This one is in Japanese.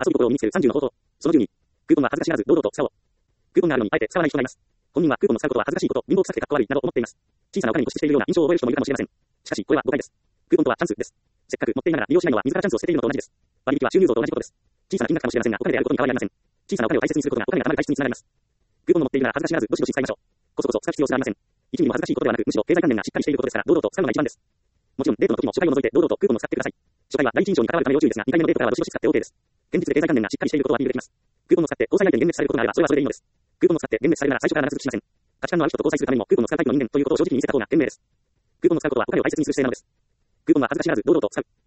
遊び心を身につける30の方法。その12。クーポンは恥ずかしがらず堂々と使おう。クーポンがあるのにあえて使わない人がいます。本人はクーポンを使うことは恥ずかしいこと、貧乏臭くてかっこ悪いなど思っています。小さなお金に固執しているような印象を覚える人もいるかもしれません。しかし、これは誤解です。クーポンとはチャンスです。せっかく持っていながら利用しないのは自らチャンスを捨てているのと同じです。割引は収入増と同じことです。小さな金額かもしれませんが、お金であることに変わりありません。小さなお金を大切にすることがお金が貯まる体質につながります。クーポンを持っているなら恥ずかしがらずどしどし使いましょう。こそこそ使う必要すらありません。一ミリも恥ずかしいことではなく、むしろ経済関連がしっかりしていることですから、堂々と使うのが一番です。もちろん、デートの時も初回を除いて堂々とクーポンを使ってください。初回は第一印象に関わるため要注意ですが、2回目のデートからはどしどし使って OK です。現実で経済関連がしっかりしていることはアピールできます。クーポンを使って交際相手に幻滅されることがあれば、それはそれでいいのです。クーポンを使って幻滅されるなら最初から長続きしません。価値観のある人と交際するためにも、クーポンを使うタイプの人間ということを正直に見せた方が賢明です。クーポンを使うことはお金を大切にする姿勢なのです。クーポンは恥ずかしがらず堂々と使う。